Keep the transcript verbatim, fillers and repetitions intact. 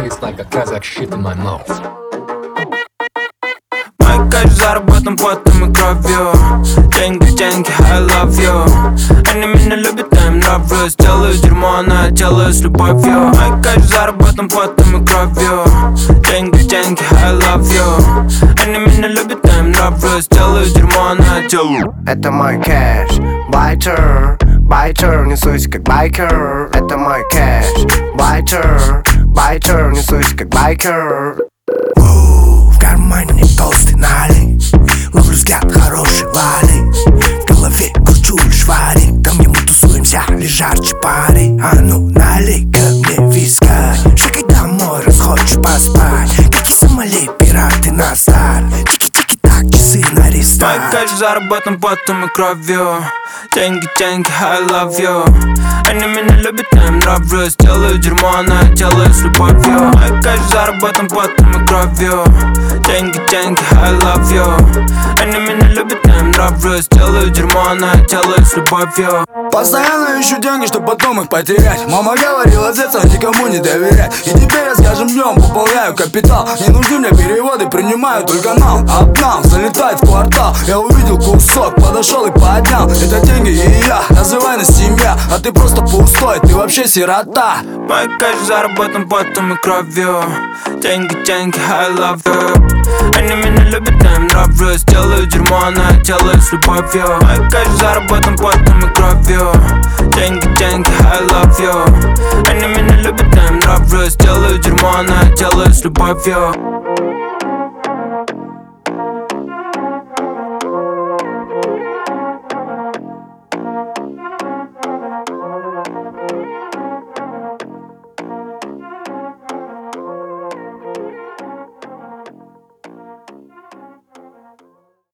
taste like a Kazakh shit in my mouth. Мой кайф заработан потом и кровью. Деньги, деньги, I love you. Они меня любят, я им нравлюсь. Делаю дерьмо, но я делаю с любовью. Мой кайф заработан потом и кровью. Деньги, деньги, I love you. Они меня любят, я им нравлюсь. Делаю дерьмо, но я делаю. Это мой кэш, байтер, байтер, несусь как байкер. Это мой кэш, байтер, байтер, несусь как байкер. В кармане толстый налик, ловлю взгляд хороший лали. В голове кручу лишь варик, там где мы тусуемся, лишь жарче пари. А ну налей-ка мне виска, шагай домой, раз хочешь поспать. Какие Сомали, пираты на старт. Тики-тики-так, часы на рестарт. Мой кайф заработан потом и кровью. Деньги, деньги, I love you. Они меня любят, я им нравлюсь. Делаю дерьмо, но я делаю с любовью. Мой кайф заработан потом и кровью. Деньги, деньги, I love you. Они меня любят, я им нравлюсь. Делаю дерьмо, но я делаю с любовью. Постоянно ищу деньги, чтоб потом их потерять. Мама говорила, с детства никому не доверять. И теперь я с каждым днем пополняю капитал. Не нужны мне переводы, принимаю только нал. Обнал, залетает в квартал. Я увидел кусок, подошел и поднял. Это деньги и я, называй нас семья. А ты просто пустой, ты вообще сирота. Мой кайф заработан потом и кровью. Деньги, деньги, I love you. Они меня любят, я им нравлюсь. Делаю дерьмо, но я делаю с любовью. Мой кайф заработан потом и кровью. Деньги, деньги, I love you. Они меня любят, я им нравлюсь. Делаю дерьмо, но я делаю с любовью.